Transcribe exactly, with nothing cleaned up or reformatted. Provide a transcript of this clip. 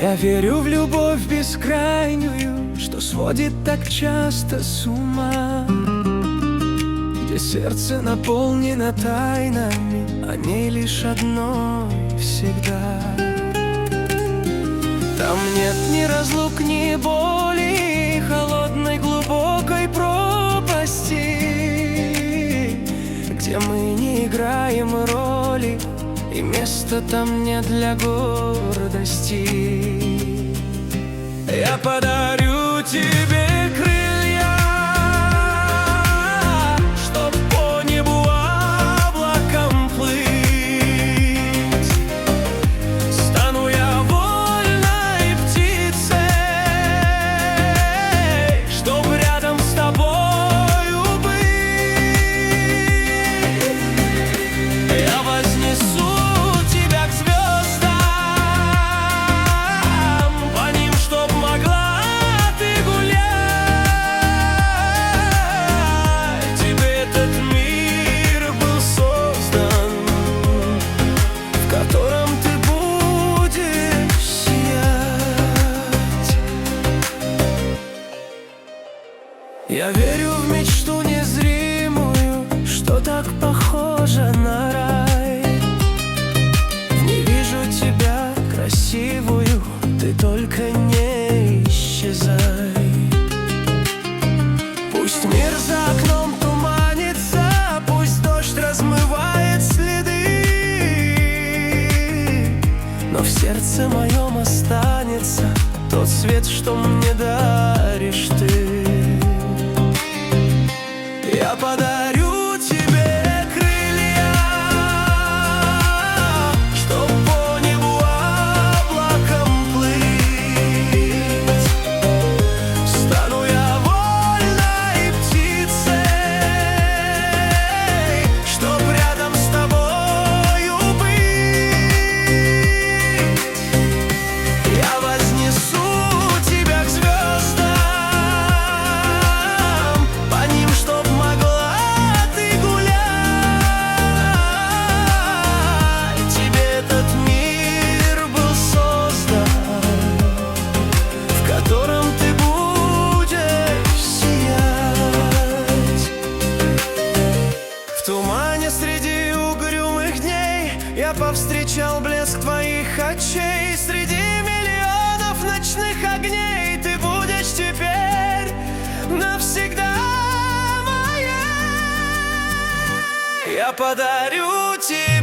Я верю в любовь бескрайнюю, что сводит так часто с ума, где сердце наполнено тайнами, о ней лишь одной всегда. Там нет ни разлук, ни боли, холодной глубокой пропасти, где мы не играем роли, и места там нет для гордости. Я подарю тебе крылья, чтоб по небу облаком плыть. Стану я вольной птицей, чтоб рядом с тобою быть. Я вознесу Я верю в мечту незримую, что так похожа на рай. Не вижу тебя красивую, ты только не исчезай. Пусть мир за окном туманится, пусть дождь размывает следы, но в сердце моем останется тот свет, что мне даришь ты. Я подарю тебе крылья, чтоб по небу облаком плыть. Стану я вольной птицей, чтоб рядом с тобою быть. Я вознесу тебя к звездам, по ним, чтоб среди угрюмых дней я повстречал блеск твоих очей. Среди миллионов ночных огней ты будешь теперь навсегда моей. Я подарю тебе